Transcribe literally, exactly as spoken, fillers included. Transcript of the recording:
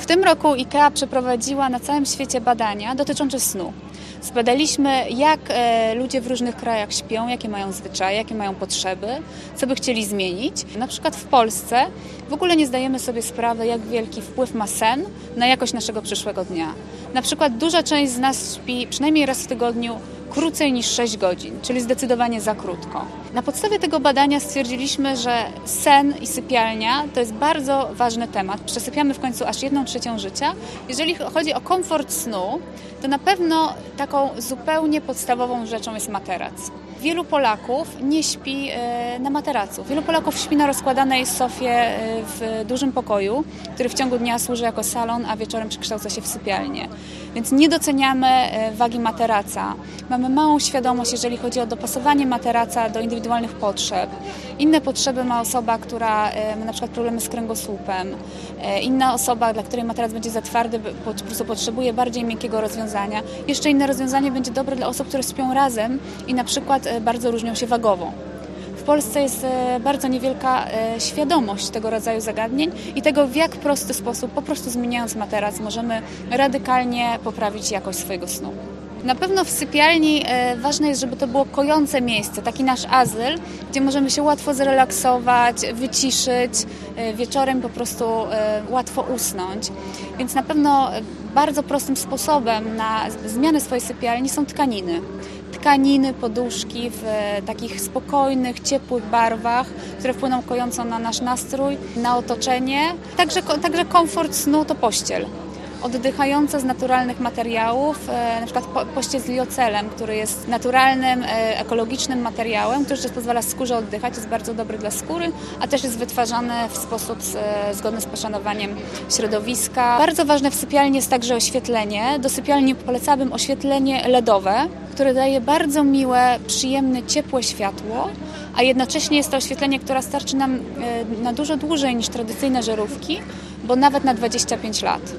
W tym roku IKEA przeprowadziła na całym świecie badania dotyczące snu. Zbadaliśmy, jak e, ludzie w różnych krajach śpią, jakie mają zwyczaje, jakie mają potrzeby, co by chcieli zmienić. Na przykład w Polsce w ogóle nie zdajemy sobie sprawy, jak wielki wpływ ma sen na jakość naszego przyszłego dnia. Na przykład duża część z nas śpi przynajmniej raz w tygodniu krócej niż sześć godzin, czyli zdecydowanie za krótko. Na podstawie tego badania stwierdziliśmy, że sen i sypialnia to jest bardzo ważny temat. Przesypiamy w końcu aż jedną trzecią życia. Jeżeli chodzi o komfort snu, to na pewno taką zupełnie podstawową rzeczą jest materac. Wielu Polaków nie śpi na materacu. Wielu Polaków śpi na rozkładanej sofie w dużym pokoju, który w ciągu dnia służy jako salon, a wieczorem przekształca się w sypialnię. Więc nie doceniamy wagi materaca. Mamy małą świadomość, jeżeli chodzi o dopasowanie materaca do indywidualnych potrzeb. Inne potrzeby ma osoba, która ma na przykład problemy z kręgosłupem. Inna osoba, dla której materac będzie za twardy, po prostu potrzebuje bardziej miękkiego rozwiązania. Jeszcze inne rozwiązanie będzie dobre dla osób, które śpią razem i na przykład bardzo różnią się wagowo. W Polsce jest bardzo niewielka świadomość tego rodzaju zagadnień i tego, w jak prosty sposób, po prostu zmieniając materac, możemy radykalnie poprawić jakość swojego snu. Na pewno w sypialni ważne jest, żeby to było kojące miejsce, taki nasz azyl, gdzie możemy się łatwo zrelaksować, wyciszyć, wieczorem po prostu łatwo usnąć. Więc na pewno bardzo prostym sposobem na zmianę swojej sypialni są tkaniny. Tkaniny, poduszki w takich spokojnych, ciepłych barwach, które wpłyną kojąco na nasz nastrój, na otoczenie. Także, także komfort snu to pościel. Oddychająca z naturalnych materiałów, na przykład pościel z liocelem, który jest naturalnym, ekologicznym materiałem, który też pozwala skórze oddychać, jest bardzo dobry dla skóry, a też jest wytwarzany w sposób zgodny z poszanowaniem środowiska. Bardzo ważne w sypialni jest także oświetlenie. Do sypialni polecałabym oświetlenie ledowe, które daje bardzo miłe, przyjemne, ciepłe światło, a jednocześnie jest to oświetlenie, które starczy nam na dużo dłużej niż tradycyjne żarówki, bo nawet na dwadzieścia pięć lat.